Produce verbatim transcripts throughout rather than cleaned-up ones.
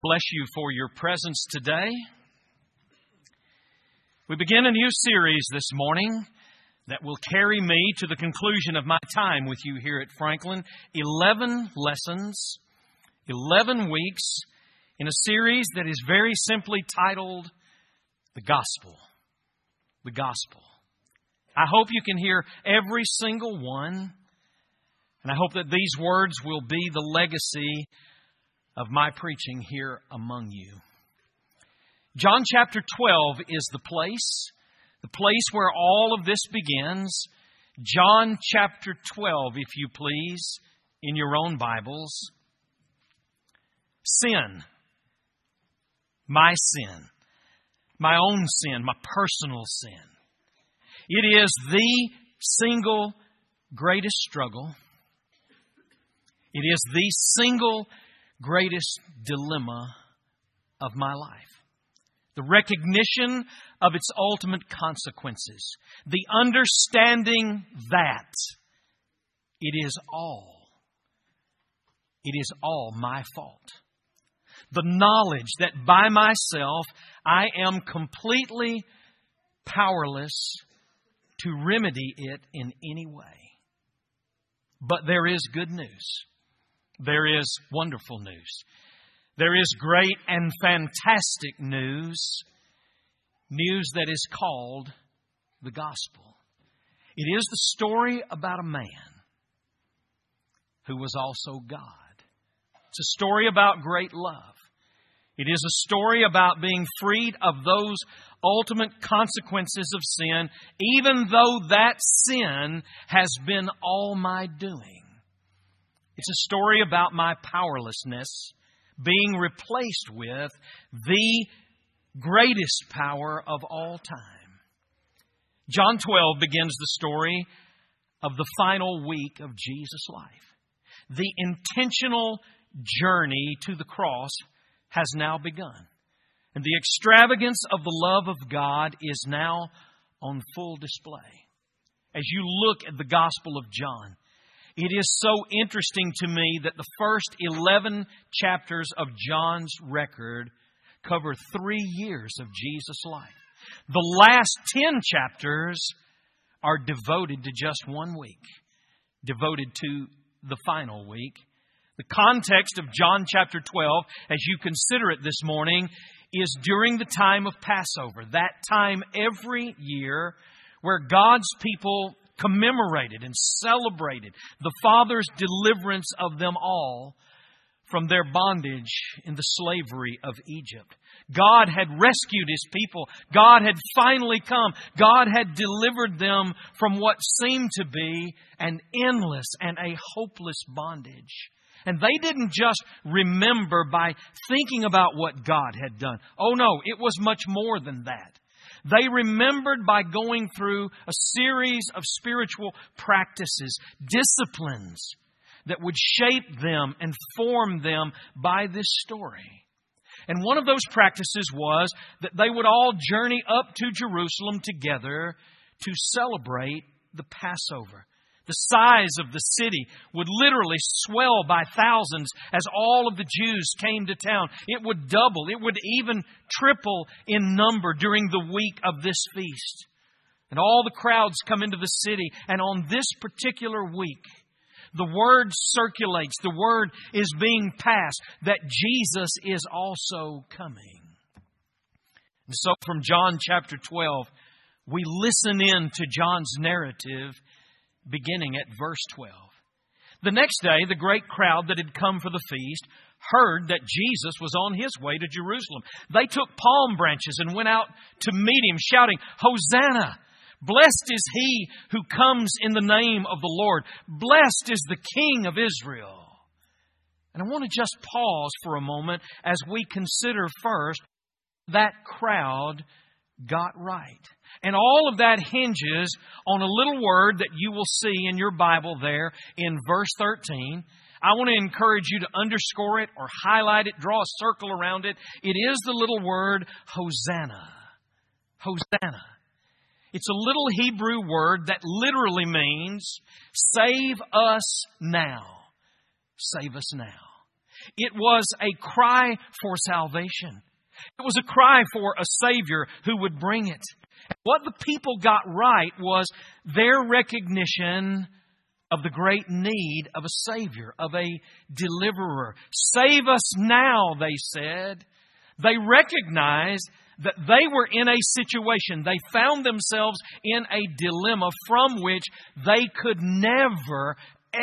Bless you for your presence today. We begin a new series this morning that will carry me to the conclusion of my time with you here at Franklin. Eleven lessons, eleven weeks in a series that is very simply titled The Gospel. The Gospel. I hope you can hear every single one, and I hope that these words will be the legacy of my preaching here among you. John chapter twelve is the place, the place where all of this begins. John chapter twelve, if you please, in your own Bibles. Sin. My sin. My own sin. My personal sin. It is the single greatest struggle. It is the single greatest dilemma of my life. The recognition of its ultimate consequences. The understanding that it is all, it is all my fault. The knowledge that by myself I am completely powerless to remedy it in any way. But there is good news. There is wonderful news. There is great and fantastic news. News that is called the gospel. It is the story about a man who was also God. It's a story about great love. It is a story about being freed of those ultimate consequences of sin, even though that sin has been all my doing. It's a story about my powerlessness being replaced with the greatest power of all time. John twelve begins the story of the final week of Jesus' life. The intentional journey to the cross has now begun. And the extravagance of the love of God is now on full display. As you look at the Gospel of John, it is so interesting to me that the first eleven chapters of John's record cover three years of Jesus' life. The last ten chapters are devoted to just one week, devoted to the final week. The context of John chapter twelve, as you consider it this morning, is during the time of Passover. That time every year where God's people commemorated and celebrated the Father's deliverance of them all from their bondage in the slavery of Egypt. God had rescued His people. God had finally come. God had delivered them from what seemed to be an endless and a hopeless bondage. And they didn't just remember by thinking about what God had done. Oh no, it was much more than that. They remembered by going through a series of spiritual practices, disciplines that would shape them and form them by this story. And one of those practices was that they would all journey up to Jerusalem together to celebrate the Passover. The size of the city would literally swell by thousands as all of the Jews came to town. It would double. It would even triple in number during the week of this feast. And all the crowds come into the city. And on this particular week, the word circulates. The word is being passed that Jesus is also coming. And so from John chapter twelve, we listen in to John's narrative beginning at verse twelve. The next day, the great crowd that had come for the feast heard that Jesus was on His way to Jerusalem. They took palm branches and went out to meet Him, shouting, "Hosanna! Blessed is He who comes in the name of the Lord. Blessed is the King of Israel." And I want to just pause for a moment as we consider first that crowd got right. And all of that hinges on a little word that you will see in your Bible there in verse thirteen. I want to encourage you to underscore it or highlight it, draw a circle around it. It is the little word Hosanna. Hosanna. It's a little Hebrew word that literally means save us now. Save us now. It was a cry for salvation. It was a cry for a Savior who would bring it. What the people got right was their recognition of the great need of a Savior, of a deliverer. Save us now, they said. They recognized that they were in a situation, they found themselves in a dilemma from which they could never,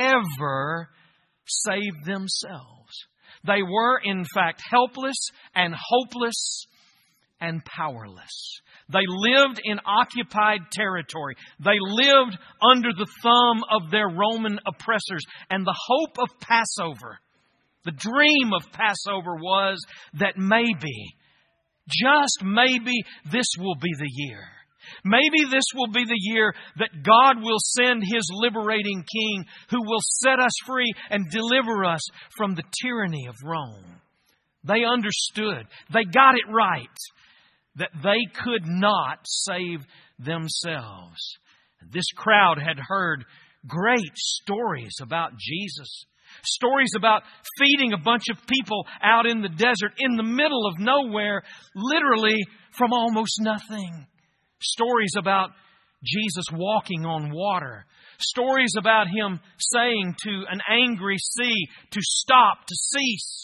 ever save themselves. They were, in fact, helpless and hopeless and powerless. They lived in occupied territory. They lived under the thumb of their Roman oppressors. And the hope of Passover, the dream of Passover was that maybe, just maybe, this will be the year. Maybe this will be the year that God will send His liberating King who will set us free and deliver us from the tyranny of Rome. They understood. They got it right. That they could not save themselves. This crowd had heard great stories about Jesus. Stories about feeding a bunch of people out in the desert, in the middle of nowhere, literally from almost nothing. Stories about Jesus walking on water. Stories about Him saying to an angry sea to stop, to cease.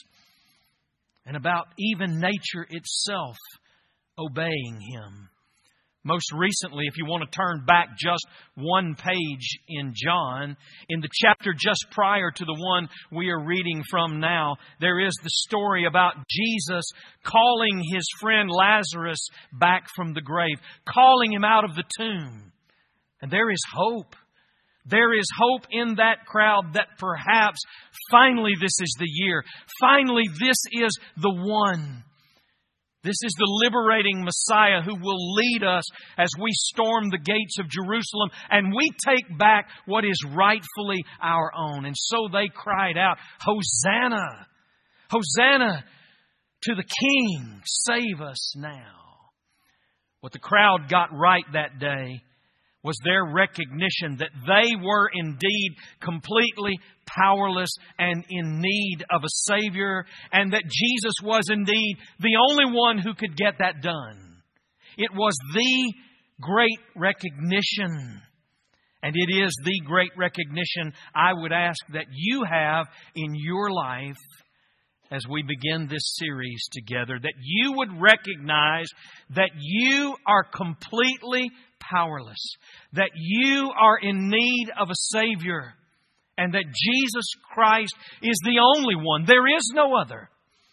And about even nature itself obeying Him. Most recently, if you want to turn back just one page in John, in the chapter just prior to the one we are reading from now, there is the story about Jesus calling His friend Lazarus back from the grave, calling him out of the tomb. And there is hope. There is hope in that crowd that perhaps finally this is the year. Finally this is the one. This is the liberating Messiah who will lead us as we storm the gates of Jerusalem and we take back what is rightfully our own. And so they cried out, Hosanna! Hosanna to the King! Save us now! What the crowd got right that day was their recognition that they were indeed completely powerless and in need of a Savior, and that Jesus was indeed the only one who could get that done. It was the great recognition, and it is the great recognition I would ask that you have in your life as we begin this series together, that you would recognize that you are completely powerless, that you are in need of a Savior, and that Jesus Christ is the only one. There is no other.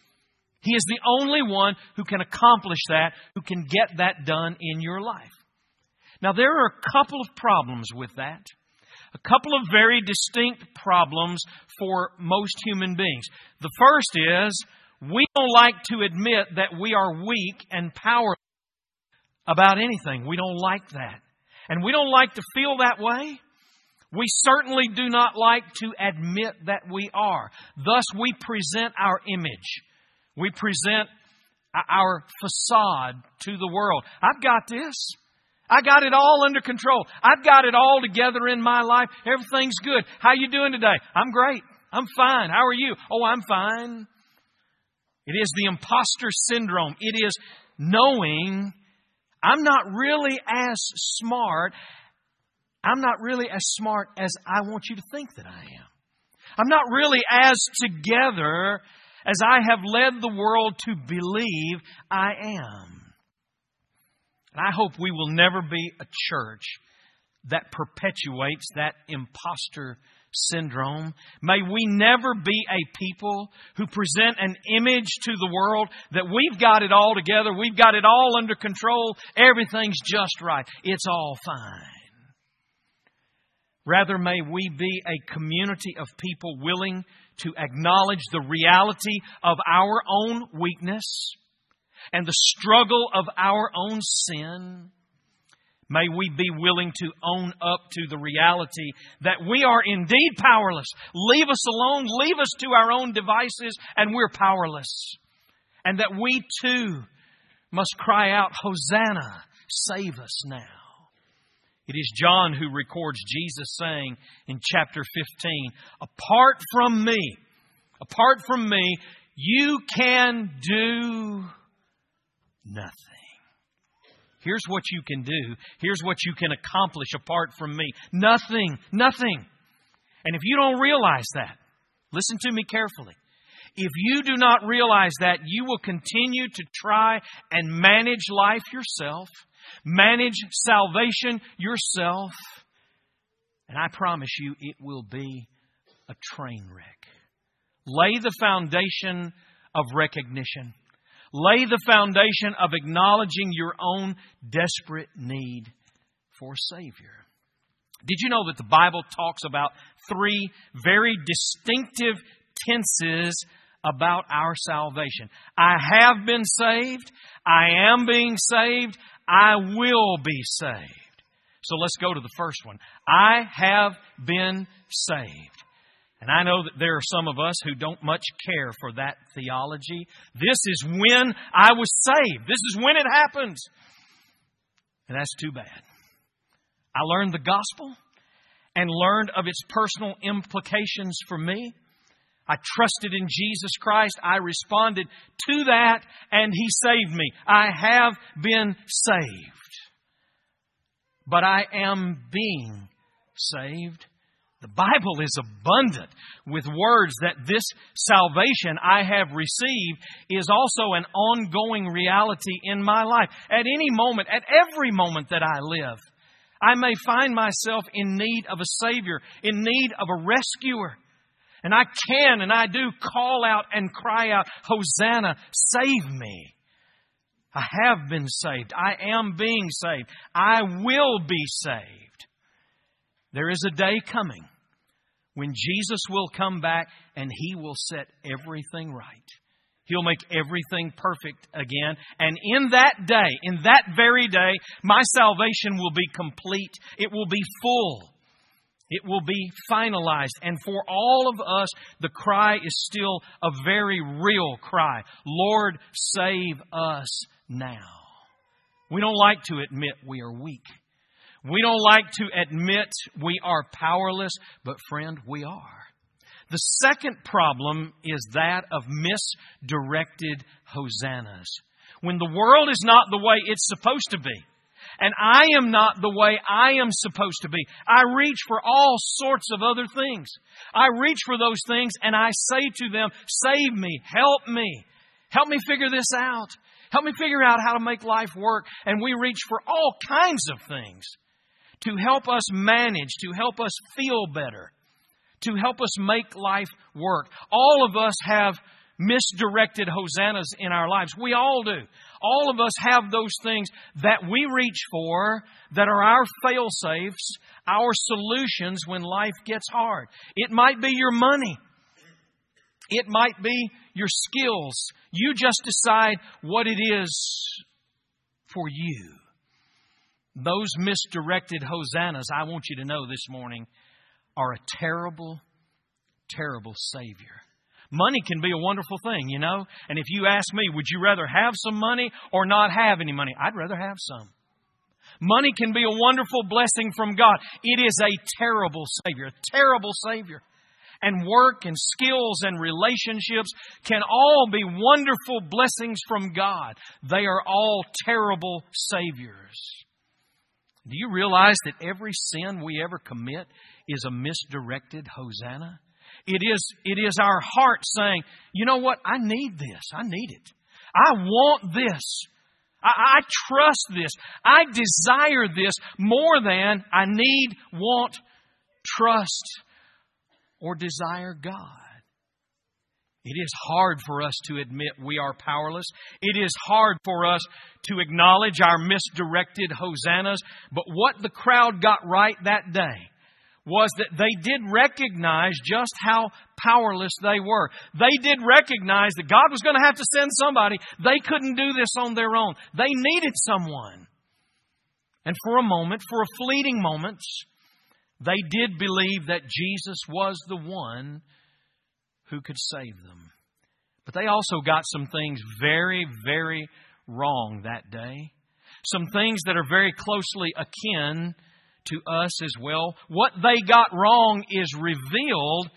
He is the only one who can accomplish that, who can get that done in your life. Now, there are a couple of problems with that. A couple of very distinct problems for most human beings. The first is, we don't like to admit that we are weak and powerless about anything. We don't like that. And we don't like to feel that way. We certainly do not like to admit that we are. Thus, we present our image. We present our facade to the world. I've got this. I got it all under control. I've got it all together in my life. Everything's good. How you doing today? I'm great. I'm fine. How are you? Oh, I'm fine. It is the imposter syndrome. It is knowing I'm not really as smart. I'm not really as smart as I want you to think that I am. I'm not really as together as I have led the world to believe I am. And I hope we will never be a church that perpetuates that imposter syndrome. May we never be a people who present an image to the world that we've got it all together, we've got it all under control, everything's just right, it's all fine. Rather, may we be a community of people willing to acknowledge the reality of our own weakness and the struggle of our own sin. May we be willing to own up to the reality that we are indeed powerless. Leave us alone, leave us to our own devices, and we're powerless. And that we too must cry out, Hosanna, save us now. It is John who records Jesus saying in chapter fifteen, apart from me, Apart from me, you can do nothing. Here's what you can do. Here's what you can accomplish apart from me. Nothing. Nothing. And if you don't realize that, listen to me carefully. If you do not realize that, you will continue to try and manage life yourself, manage salvation yourself, and I promise you it will be a train wreck. Lay the foundation of recognition. Lay the foundation of acknowledging your own desperate need for a Savior. Did you know that the Bible talks about three very distinctive tenses about our salvation? I have been saved. I am being saved. I will be saved. So let's go to the first one. I have been saved. And I know that there are some of us who don't much care for that theology. This is when I was saved. This is when it happens. And that's too bad. I learned the gospel and learned of its personal implications for me. I trusted in Jesus Christ. I responded to that, and He saved me. I have been saved. But I am being saved. The Bible is abundant with words that this salvation I have received is also an ongoing reality in my life. At any moment, at every moment that I live, I may find myself in need of a Savior, in need of a rescuer. And I can and I do call out and cry out, Hosanna, save me. I have been saved. I am being saved. I will be saved. There is a day coming when Jesus will come back and He will set everything right. He'll make everything perfect again. And in that day, in that very day, my salvation will be complete. It will be full. It will be finalized. And for all of us, the cry is still a very real cry. Lord, save us now. We don't like to admit we are weak. We don't like to admit we are powerless, but friend, we are. The second problem is that of misdirected hosannas. When the world is not the way it's supposed to be, and I am not the way I am supposed to be, I reach for all sorts of other things. I reach for those things and I say to them, save me, help me, help me figure this out. Help me figure out how to make life work. And we reach for all kinds of things to help us manage, to help us feel better, to help us make life work. All of us have misdirected hosannas in our lives. We all do. All of us have those things that we reach for that are our fail-safes, our solutions when life gets hard. It might be your money. It might be your skills. You just decide what it is for you. Those misdirected hosannas, I want you to know this morning, are a terrible, terrible Savior. Money can be a wonderful thing, you know. And if you ask me, would you rather have some money or not have any money? I'd rather have some. Money can be a wonderful blessing from God. It is a terrible Savior, a terrible Savior. And work and skills and relationships can all be wonderful blessings from God. They are all terrible Saviors. Do you realize that every sin we ever commit is a misdirected hosanna? It is, it is our heart saying, you know what? I need this. I need it. I want this. I, I trust this. I desire this more than I need, want, trust, or desire God. It is hard for us to admit we are powerless. It is hard for us to acknowledge our misdirected hosannas. But what the crowd got right that day was that they did recognize just how powerless they were. They did recognize that God was going to have to send somebody. They couldn't do this on their own. They needed someone. And for a moment, for a fleeting moment, they did believe that Jesus was the one who could save them. But they also got some things very, very wrong that day. Some things that are very closely akin to us as well. What they got wrong is revealed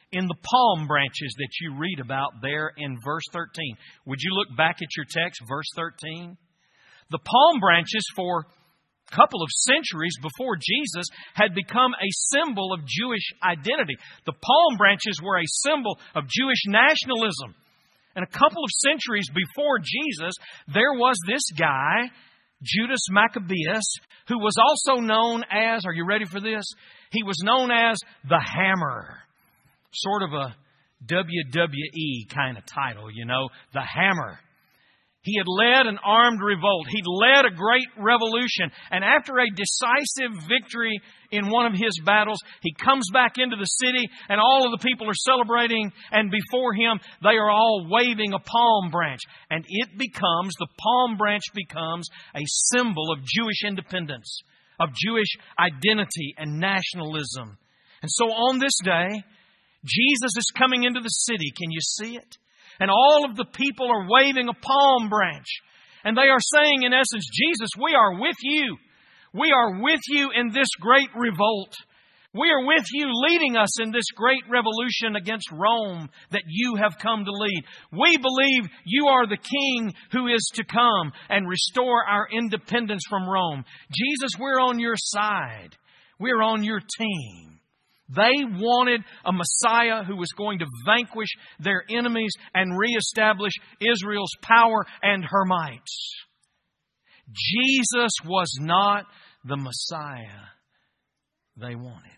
in the palm branches that you read about there in verse thirteen. Would you look back at your text, verse thirteen? The palm branches for a couple of centuries before Jesus had become a symbol of Jewish identity. The palm branches were a symbol of Jewish nationalism. And a couple of centuries before Jesus, there was this guy, Judas Maccabeus, who was also known as, are you ready for this? He was known as the Hammer. Sort of a W W E kind of title, you know, the Hammer. He had led an armed revolt. He'd led a great revolution. And after a decisive victory in one of his battles, he comes back into the city and all of the people are celebrating. And before him, they are all waving a palm branch. And it becomes, the palm branch becomes a symbol of Jewish independence, of Jewish identity and nationalism. And so on this day, Jesus is coming into the city. Can you see it? And all of the people are waving a palm branch. And they are saying, in essence, Jesus, we are with you. We are with you in this great revolt. We are with you leading us in this great revolution against Rome that you have come to lead. We believe you are the King who is to come and restore our independence from Rome. Jesus, we're on your side. We're on your team. They wanted a Messiah who was going to vanquish their enemies and reestablish Israel's power and her might. Jesus was not the Messiah they wanted.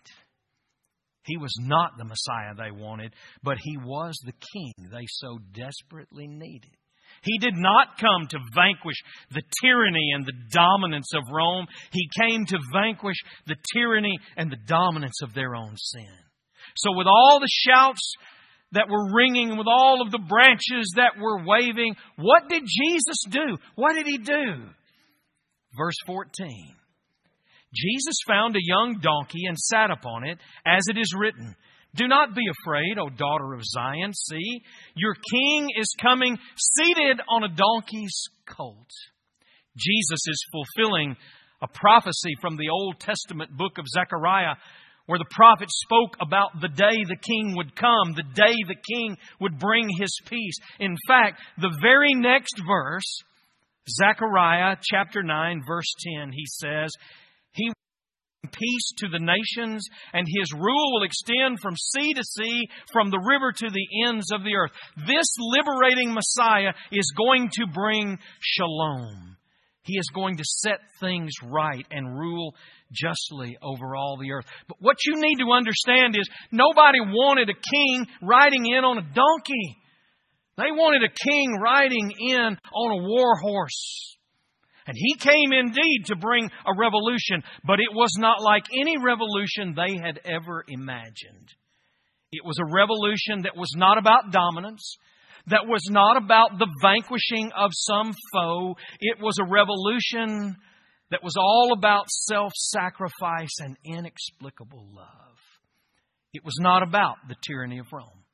He was not the Messiah they wanted, but He was the King they so desperately needed. He did not come to vanquish the tyranny and the dominance of Rome. He came to vanquish the tyranny and the dominance of their own sin. So with all the shouts that were ringing, with all of the branches that were waving, what did Jesus do? What did He do? Verse fourteen. Jesus found a young donkey and sat upon it, as it is written, "Do not be afraid, O daughter of Zion. See, your king is coming seated on a donkey's colt." Jesus is fulfilling a prophecy from the Old Testament book of Zechariah, where the prophet spoke about the day the king would come, the day the king would bring his peace. In fact, the very next verse, Zechariah chapter nine, verse ten, he says, "He will bring peace to the nations, and His rule will extend from sea to sea, from the river to the ends of the earth." This liberating Messiah is going to bring shalom. He is going to set things right and rule justly over all the earth. But what you need to understand is nobody wanted a king riding in on a donkey. They wanted a king riding in on a war horse. And He came indeed to bring a revolution, but it was not like any revolution they had ever imagined. It was a revolution that was not about dominance, that was not about the vanquishing of some foe. It was a revolution that was all about self-sacrifice and inexplicable love. It was not about the tyranny of Rome.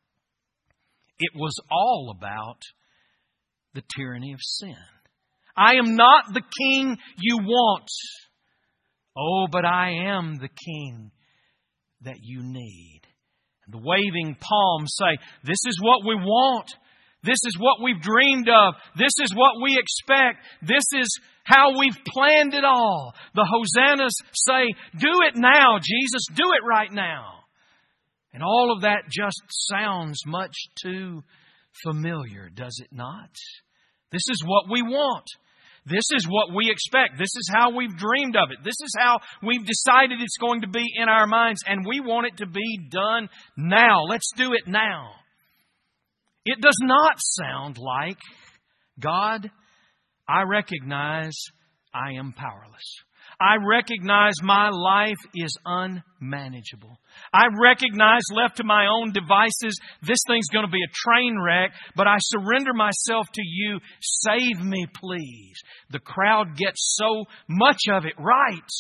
It was all about the tyranny of sin. I am not the king you want. Oh, but I am the king that you need. And the waving palms say, this is what we want. This is what we've dreamed of. This is what we expect. This is how we've planned it all. The hosannas say, do it now, Jesus. Do it right now. And all of that just sounds much too familiar, does it not? This is what we want. This is what we expect. This is how we've dreamed of it. This is how we've decided it's going to be in our minds. And we want it to be done now. Let's do it now. It does not sound like, God, I recognize I am powerless. I recognize my life is unmanageable. I recognize left to my own devices, this thing's going to be a train wreck, but I surrender myself to you. Save me, please. The crowd gets so much of it right,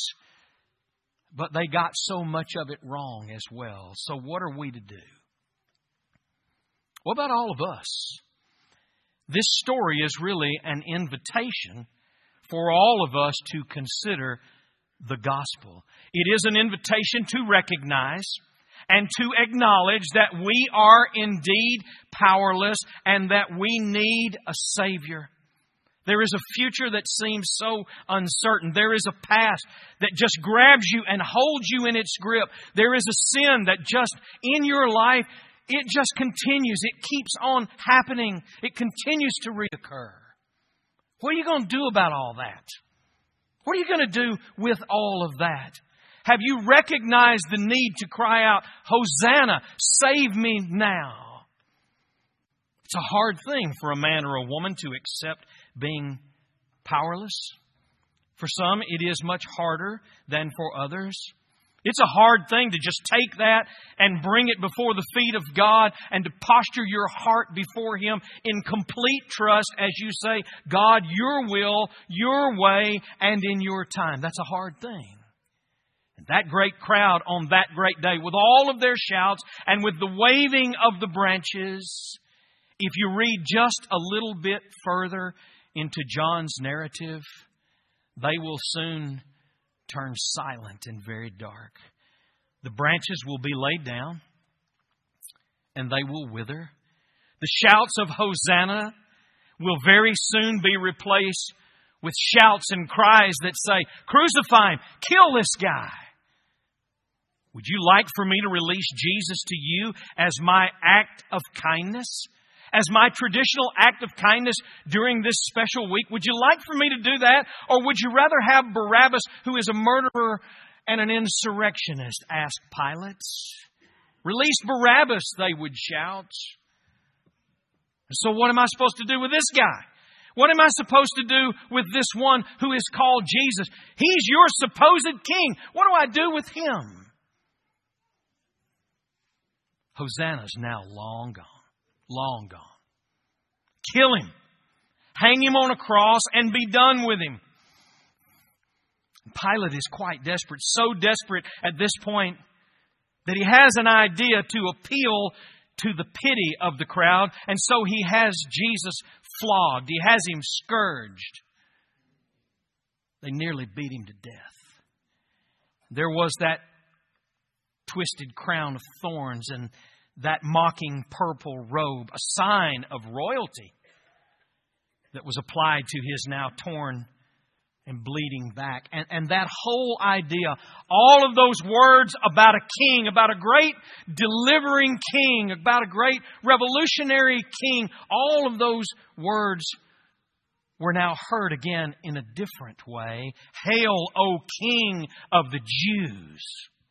but they got so much of it wrong as well. So what are we to do? What about all of us? This story is really an invitation for all of us to consider the gospel. It is an invitation to recognize and to acknowledge that we are indeed powerless and that we need a Savior. There is a future that seems so uncertain. There is a past that just grabs you and holds you in its grip. There is a sin that just in your life, it just continues. It keeps on happening. It continues to reoccur. What are you going to do about all that? What are you going to do with all of that? Have you recognized the need to cry out, Hosanna, save me now? It's a hard thing for a man or a woman to accept being powerless. For some, it is much harder than for others. It's a hard thing to just take that and bring it before the feet of God and to posture your heart before Him in complete trust as you say, God, your will, your way, and in your time. That's a hard thing. And that great crowd on that great day, with all of their shouts and with the waving of the branches, if you read just a little bit further into John's narrative, they will soon turn silent and very dark. The branches will be laid down and they will wither. The shouts of Hosanna will very soon be replaced with shouts and cries that say, crucify Him, kill this guy. Would you like for me to release Jesus to you as my act of kindness? As my traditional act of kindness during this special week? Would you like for me to do that? Or would you rather have Barabbas, who is a murderer and an insurrectionist? Asked Pilate. Release Barabbas, they would shout. So what am I supposed to do with this guy? What am I supposed to do with this one who is called Jesus? He's your supposed king. What do I do with him? Hosanna's now long gone. Long gone. Kill him. Hang him on a cross and be done with him. Pilate is quite desperate. So desperate at this point that he has an idea to appeal to the pity of the crowd. And so he has Jesus flogged. He has him scourged. They nearly beat him to death. There was that twisted crown of thorns and that mocking purple robe, a sign of royalty that was applied to his now torn and bleeding back. And, and that whole idea, all of those words about a king, about a great delivering king, about a great revolutionary king, all of those words were now heard again in a different way. Hail, O King of the Jews!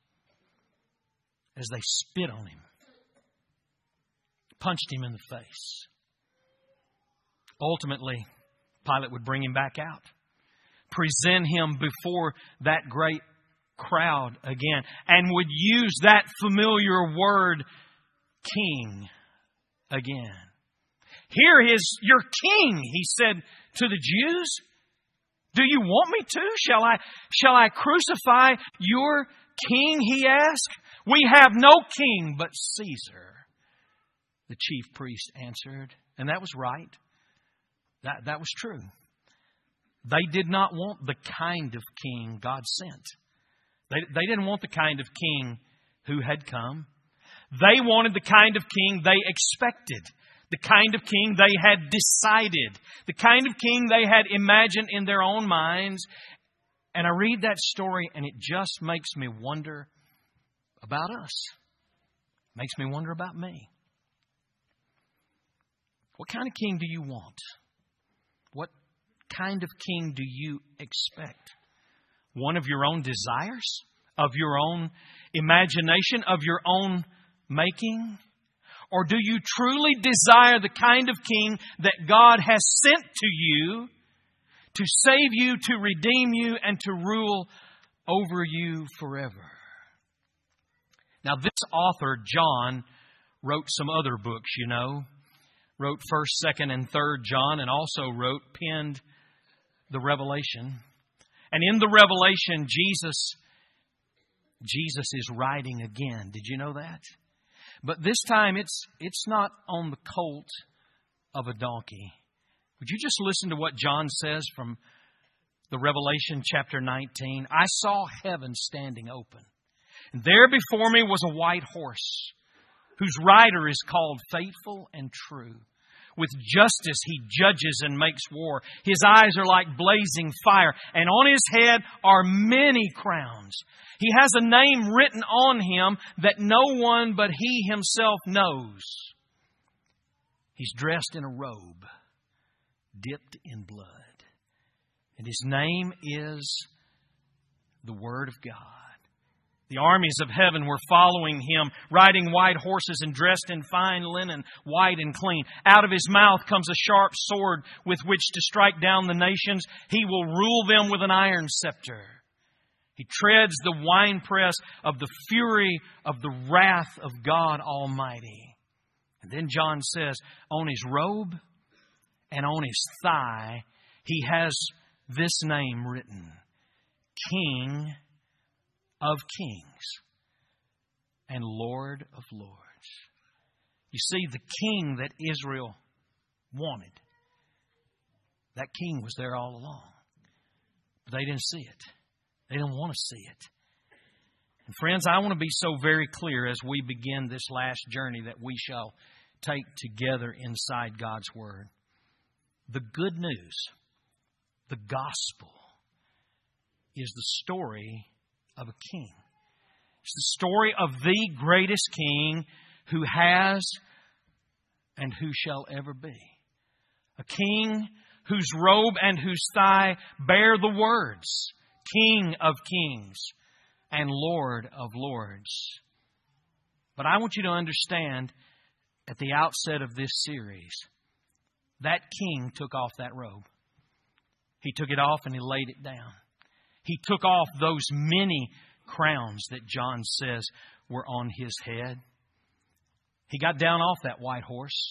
As they spit on him. Punched him in the face. Ultimately, Pilate would bring him back out. Present him before that great crowd again. And would use that familiar word, king, again. Here is your king, he said to the Jews. Do you want me to? Shall I, shall I crucify your king, he asked. We have no king but Caesar. The chief priest answered, and that was right. That, that was true. They did not want the kind of king God sent. They, they didn't want the kind of king who had come. They wanted the kind of king they expected. The kind of king they had decided. The kind of king they had imagined in their own minds. And I read that story and it just makes me wonder about us. Makes me wonder about me. What kind of king do you want? What kind of king do you expect? One of your own desires? Of your own imagination? Of your own making? Or do you truly desire the kind of king that God has sent to you to save you, to redeem you, and to rule over you forever? Now, this author, John, wrote some other books, you know. Wrote first, second, and third John, and also wrote, penned the Revelation. And in the Revelation, Jesus, Jesus is riding again. Did you know that? But this time, it's it's not on the colt of a donkey. Would you just listen to what John says from the Revelation chapter nineteen? I saw heaven standing open. And there before me was a white horse, whose rider is called Faithful and True. With justice he judges and makes war. His eyes are like blazing fire, and on his head are many crowns. He has a name written on him that no one but he himself knows. He's dressed in a robe, dipped in blood. And his name is the Word of God. The armies of heaven were following him, riding white horses and dressed in fine linen, white and clean. Out of his mouth comes a sharp sword with which to strike down the nations. He will rule them with an iron scepter. He treads the winepress of the fury of the wrath of God Almighty. And then John says, on his robe and on his thigh, he has this name written, King of Kings and Lord of Lords. You see, the king that Israel wanted, that king was there all along. But they didn't see it. They didn't want to see it. And friends, I want to be so very clear as we begin this last journey that we shall take together inside God's Word. The good news, the gospel, is the story of a king. It's the story of the greatest king who has and who shall ever be. A king whose robe and whose thigh bear the words, King of Kings and Lord of Lords. But I want you to understand at the outset of this series, that king took off that robe. He took it off and he laid it down. He took off those many crowns that John says were on his head. He got down off that white horse.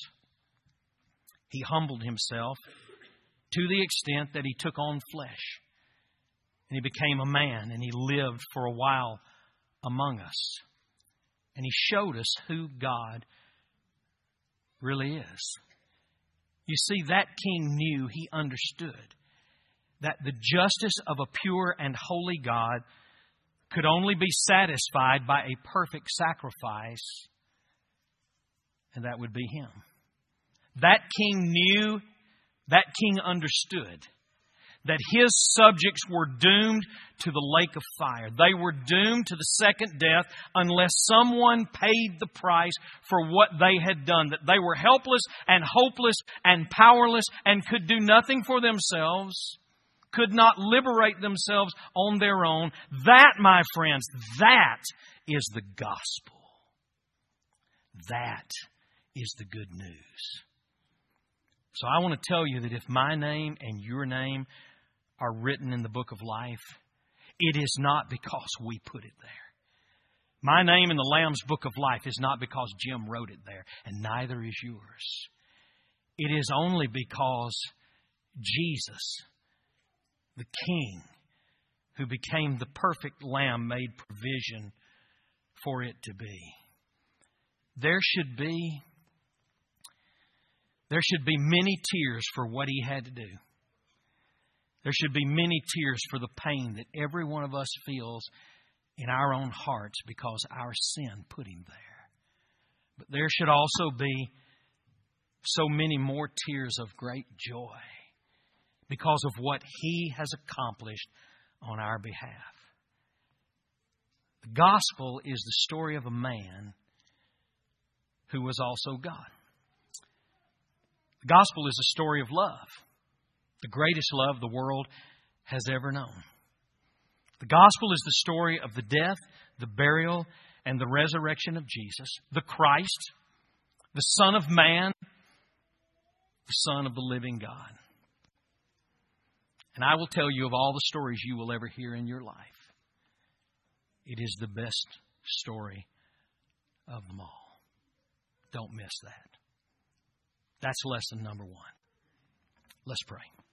He humbled himself to the extent that he took on flesh. And he became a man, and he lived for a while among us. And he showed us who God really is. You see, that king knew, he understood that the justice of a pure and holy God could only be satisfied by a perfect sacrifice, and that would be Him. That king knew, that king understood that his subjects were doomed to the lake of fire. They were doomed to the second death unless someone paid the price for what they had done. That they were helpless and hopeless and powerless and could do nothing for themselves, could not liberate themselves on their own. That, my friends, that is the gospel. That is the good news. So I want to tell you that if my name and your name are written in the book of life, it is not because we put it there. My name in the Lamb's book of life is not because Jim wrote it there, and neither is yours. It is only because Jesus, the King, who became the perfect Lamb, made provision for it to be. There should be, there should be many tears for what He had to do. There should be many tears for the pain that every one of us feels in our own hearts because our sin put Him there. But there should also be so many more tears of great joy because of what He has accomplished on our behalf. The gospel is the story of a man who was also God. The gospel is a story of love. The greatest love the world has ever known. The gospel is the story of the death, the burial, and the resurrection of Jesus, the Christ, the Son of Man, the Son of the living God. And I will tell you, of all the stories you will ever hear in your life, it is the best story of them all. Don't miss that. That's lesson number one. Let's pray.